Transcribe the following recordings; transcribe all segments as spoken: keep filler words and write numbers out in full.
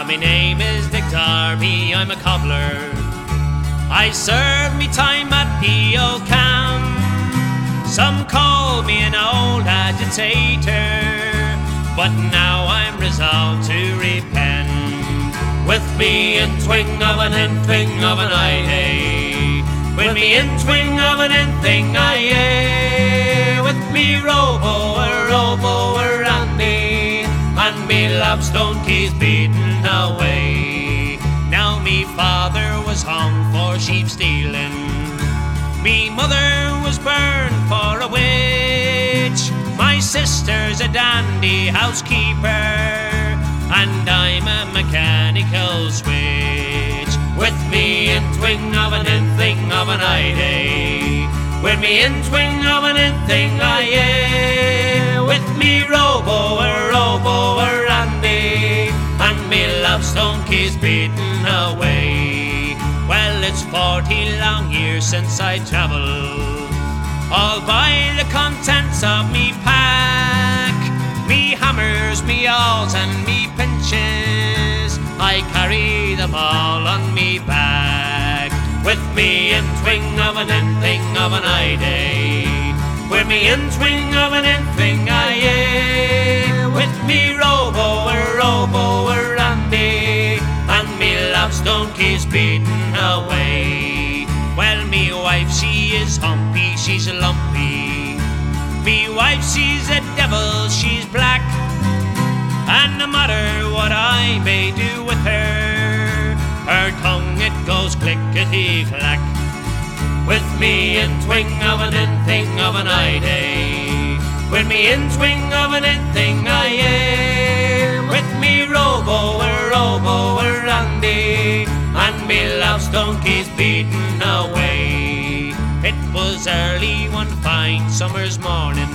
my name is Dick Darby, I'm a cobbler. I served me time at P O Cam. Some call me an old agitator, but now I'm resolved to repent. With me in twing of an in-thing of an I-day, with me in twing of an in-thing I-day, with me robo a robo a randy, and me lapstone keys beaten away. Now me father was hung for sheep stealing, me mother was burned for a witch, my sister's a dandy housekeeper, and I'm a mechanical switch. With me in twing of an in-thing of an I-day, with me in twing of an in-thing I-day, with me robo a robo a randy, and me lapstone keys beaten away. Well, it's forty long years since I travelled, all by the contents of me pack, me hammers, me awls and me pinches, I carry them all on me back. With me in twing of an in-thing of an I-day, with me in twing of an in-thing I-day, with me robo a robo a randy, and me lapstone keys beaten away. Well, me wife, she is humpy, she's lumpy, me wife, she's a devil, she's black, and no matter what I may do with her, her tongue it goes clickety-clack. With me in twing of an in-thing of an I-day, with me in twing of an in-thing I-day, with me robo a robo a randy, and me lapstone keys beaten away. It was early one fine summer's morning,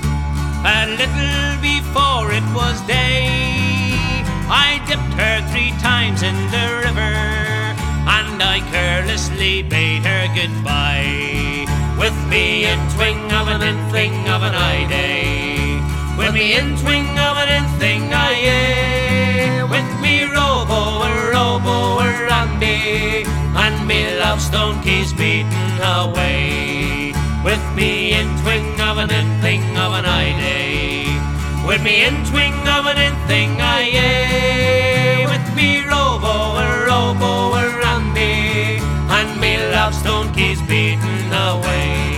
a little before it was day, I dipped her three times in the river, and I carelessly bade her goodbye. With me in twing of an in-thing of an I-day, with me in twing of an in-thing I-day, with me robo a robo a randy, and me lapstone keys beaten away. With me in twing of an in-thing of an I-day, with me in twing of an in-thing I-day, with me robo a robo a randy, and me lapstone keys beaten away.